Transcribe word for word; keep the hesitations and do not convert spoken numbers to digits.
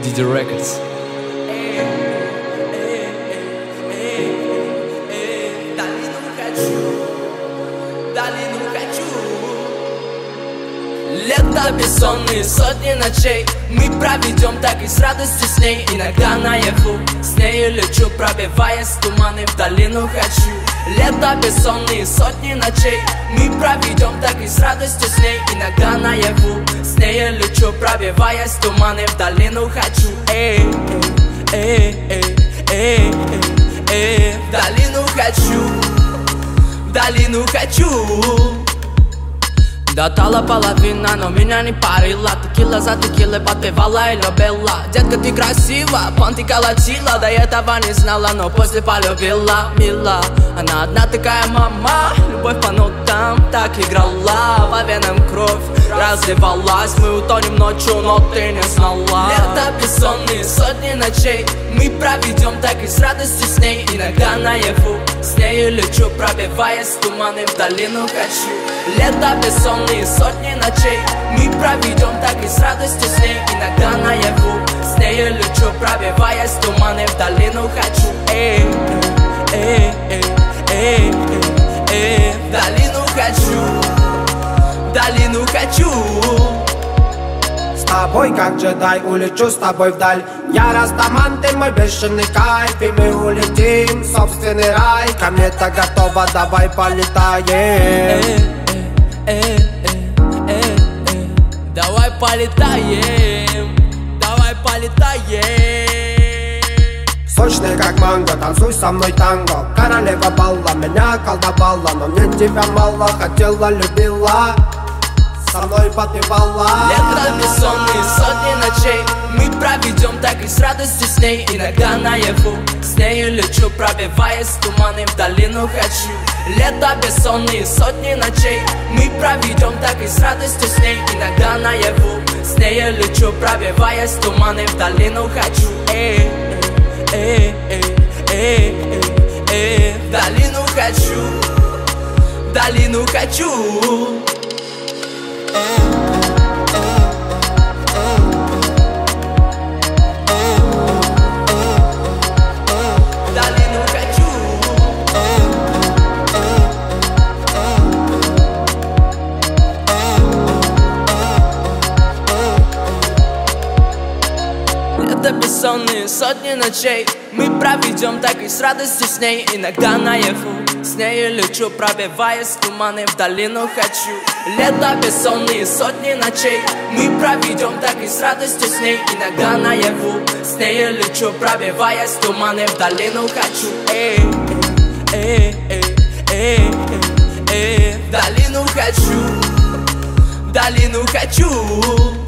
ди джей Records. Лето бессонные, сотни ночей мы проведем так и с радостью с ней. Иногда наяву с нею лечу, пробиваясь в туманы, в долину хочу. Лето бессонные, сотни ночей мы проведем так и с радостью с ней. Иногда наяву с нею лечу, пробиваясь в туманы, в долину хочу. Эй, эй, эй, эй, эй, эй, в долину хочу, в долину хочу. Достала половина, но меня не парила. Текила за текилой подпевала и любила. Детка, ты красива, понты колотила. До этого не знала, но после полюбила. Мила, она одна такая мама. Любовь по нотам так играла. По венам кровь разливалась. Мы утонем ночью, но ты не знала. Лето бессонные, сотни ночей мы проведем так и с радостью с ней. Иногда наяву с нею лечу, пробиваясь в туманы, в долину хочу. Лето бессонные, сотни ночей мы проведем так и с радостью с ней. Иногда наяву с нею лечу, пробиваясь в туманы, в долину хочу. Эй, эй, эй, эй, эй, эй, в долину хочу, в долину хочу. С тобой как джедай улечу с тобой вдаль. Я растаман, ты мой бешеный кайф. И мы улетим в собственный рай. Ко мне так готова, давай полетаем. Эй, эй, эй, эй, давай полетаем, давай полетаем. Сочный как манго, танцуй со мной танго. Королева балла, меня колдовала. Но мне тебя мало, хотела, любила, со мной подпевала. Лето бессонные, сотни ночей мы проведем так и с радостью с ней. Иногда наяву с нею лечу, пробиваясь в туманы, в долину хочу. Лето бессонные, сотни ночей мы проведем так и с радостью с ней. Иногда наяву с нею лечу, пробиваясь в туманы, в долину хочу. Эй, эй, эй, эй, эй, эй, в долину хочу, в долину хочу. Лето бессонные, сотни ночей мы проведем так и с радостью с ней. Иногда наяву с нею лечу, пробиваясь в туманы, в долину хочу. Лето бессонные, сотни ночей мы проведем так и с радостью с ней. Иногда наяву с нею лечу, пробиваясь в туманы, в долину хочу. Эй, эй, эй, эй, эй, эй, в долину хочу, в долину хочу.